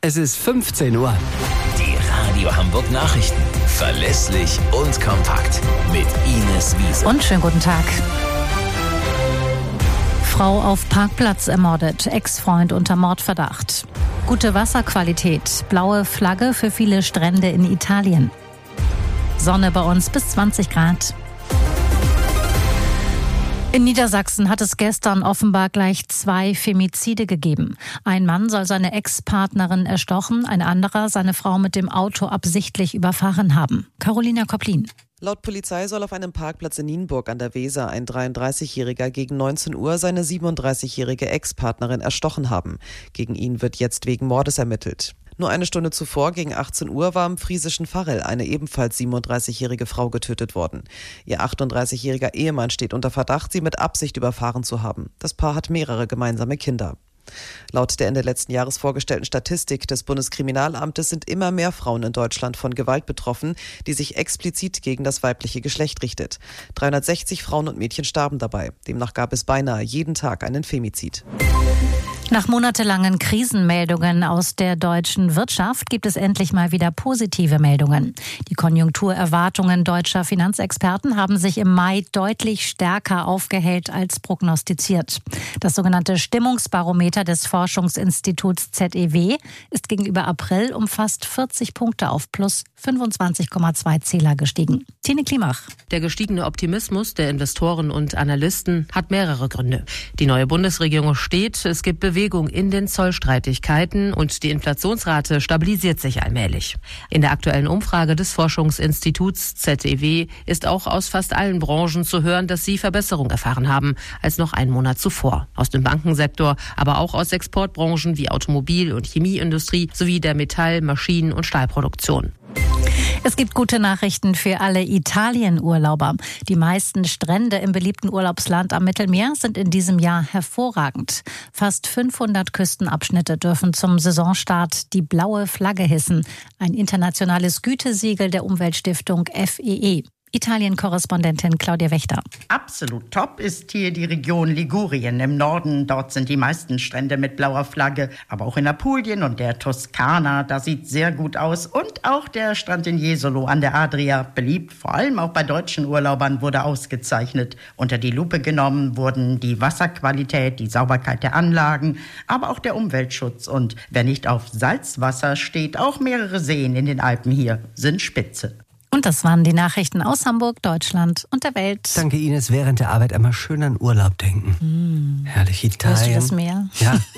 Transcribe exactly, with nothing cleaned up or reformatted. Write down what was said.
Es ist fünfzehn Uhr. Die Radio Hamburg Nachrichten. Verlässlich und kompakt. Mit Ines Wiese. Und schönen guten Tag. Frau auf Parkplatz ermordet, Ex-Freund unter Mordverdacht. Gute Wasserqualität, blaue Flagge für viele Strände in Italien. Sonne bei uns bis zwanzig Grad. In Niedersachsen hat es gestern offenbar gleich zwei Femizide gegeben. Ein Mann soll seine Ex-Partnerin erstochen, ein anderer seine Frau mit dem Auto absichtlich überfahren haben. Carolina Kopplin. Laut Polizei soll auf einem Parkplatz in Nienburg an der Weser ein dreiunddreißigjähriger gegen neunzehn Uhr seine siebenunddreißigjährige Ex-Partnerin erstochen haben. Gegen ihn wird jetzt wegen Mordes ermittelt. Nur eine Stunde zuvor, gegen achtzehn Uhr, war im friesischen Varel eine ebenfalls siebenunddreißigjährige Frau getötet worden. Ihr achtunddreißigjähriger Ehemann steht unter Verdacht, sie mit Absicht überfahren zu haben. Das Paar hat mehrere gemeinsame Kinder. Laut der Ende letzten Jahres vorgestellten Statistik des Bundeskriminalamtes sind immer mehr Frauen in Deutschland von Gewalt betroffen, die sich explizit gegen das weibliche Geschlecht richtet. dreihundertsechzig Frauen und Mädchen starben dabei. Demnach gab es beinahe jeden Tag einen Femizid. Nach monatelangen Krisenmeldungen aus der deutschen Wirtschaft gibt es endlich mal wieder positive Meldungen. Die Konjunkturerwartungen deutscher Finanzexperten haben sich im Mai deutlich stärker aufgehellt als prognostiziert. Das sogenannte Stimmungsbarometer des Forschungsinstituts Z E W ist gegenüber April um fast vierzig Punkte auf plus fünfundzwanzig Komma zwei Zähler gestiegen. Tine Klimach. Der gestiegene Optimismus der Investoren und Analysten hat mehrere Gründe. Die neue Bundesregierung steht, es gibt Bewegung in den Zollstreitigkeiten und die Inflationsrate stabilisiert sich allmählich. In der aktuellen Umfrage des Forschungsinstituts Z E W ist auch aus fast allen Branchen zu hören, dass sie Verbesserung erfahren haben als noch einen Monat zuvor. Aus dem Bankensektor, aber auch aus Exportbranchen wie Automobil- und Chemieindustrie sowie der Metall-, Maschinen- und Stahlproduktion. Es gibt gute Nachrichten für alle Italien-Urlauber. Die meisten Strände im beliebten Urlaubsland am Mittelmeer sind in diesem Jahr hervorragend. Fast fünfhundert Küstenabschnitte dürfen zum Saisonstart die blaue Flagge hissen. Ein internationales Gütesiegel der Umweltstiftung F E E. Italien-Korrespondentin Claudia Wächter. Absolut top ist hier die Region Ligurien im Norden. Dort sind die meisten Strände mit blauer Flagge. Aber auch in Apulien und der Toskana, da sieht sehr gut aus. Und auch der Strand in Jesolo an der Adria, beliebt, vor allem auch bei deutschen Urlaubern, wurde ausgezeichnet. Unter die Lupe genommen wurden die Wasserqualität, die Sauberkeit der Anlagen, aber auch der Umweltschutz. Und wer nicht auf Salzwasser steht, auch mehrere Seen in den Alpen hier sind spitze. Und das waren die Nachrichten aus Hamburg, Deutschland und der Welt. Danke, Ines. Während der Arbeit einmal schön an Urlaub denken. Mm. Herrlich Italien. Hörst du das Meer? Ja.